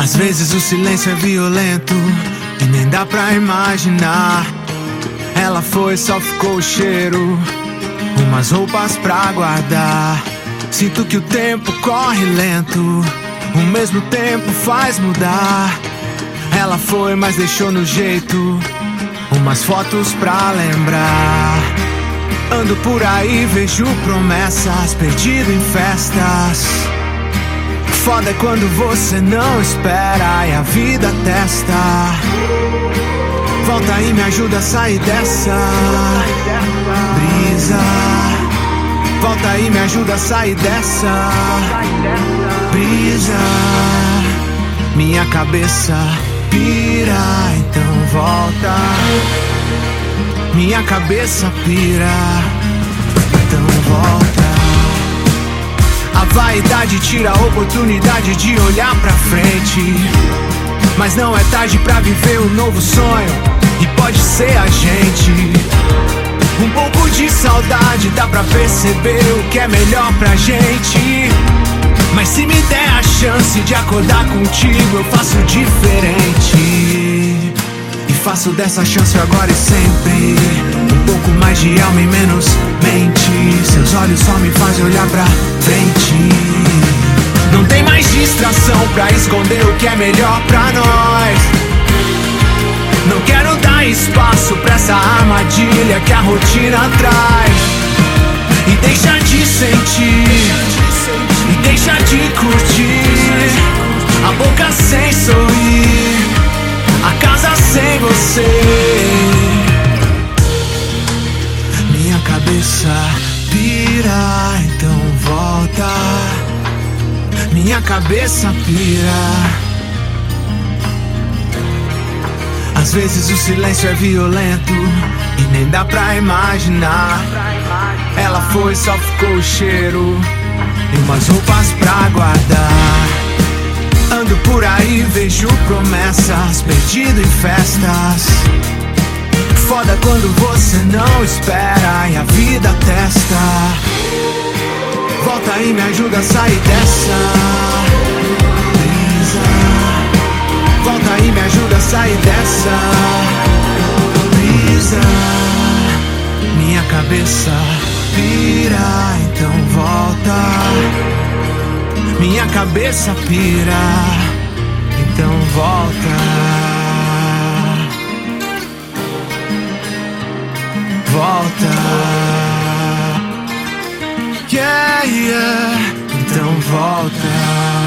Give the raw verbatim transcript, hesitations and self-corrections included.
Às vezes o silêncio é violento e nem dá pra imaginar. Ela foi, só ficou o cheiro, umas roupas pra guardar. Sinto que o tempo corre lento, o mesmo tempo faz mudar. Ela foi, mas deixou no jeito umas fotos pra lembrar. Ando por aí, vejo promessas, perdido em festas. Foda é quando você não espera e a vida testa. Volta e me ajuda a sair dessa brisa. Volta e me ajuda a sair dessa brisa. Minha cabeça pira, então volta. Minha cabeça pira, então volta. A vaidade tira a oportunidade de olhar pra frente. Mas não é tarde pra viver um novo sonho, e pode ser a gente. Um pouco de saudade dá pra perceber o que é melhor pra gente. Mas se me der a chance de acordar contigo, eu faço diferente. E faço dessa chance agora e sempre um pouco mais de alma e menos mente. Seus olhos só me fazem olhar pra frente. Não tem mais distração pra esconder o que é melhor pra nós. Não quero dar espaço pra essa armadilha que a rotina traz. E deixa de sentir, e deixa de curtir a boca sem sorrir, a casa sem você. Minha cabeça pira, então volta. Minha cabeça pira. Às vezes o silêncio é violento e nem dá pra imaginar. Ela foi, só ficou o cheiro e umas roupas pra guardar. Ando por aí, vejo promessas, perdido em festas. Foda quando você não espera e a vida testa. Volta e me ajuda a sair dessa brisa. Volta e me ajuda a sair dessa brisa. Minha cabeça pira, então volta. Minha cabeça pira, então volta. Volta. Yeah, yeah, então volta.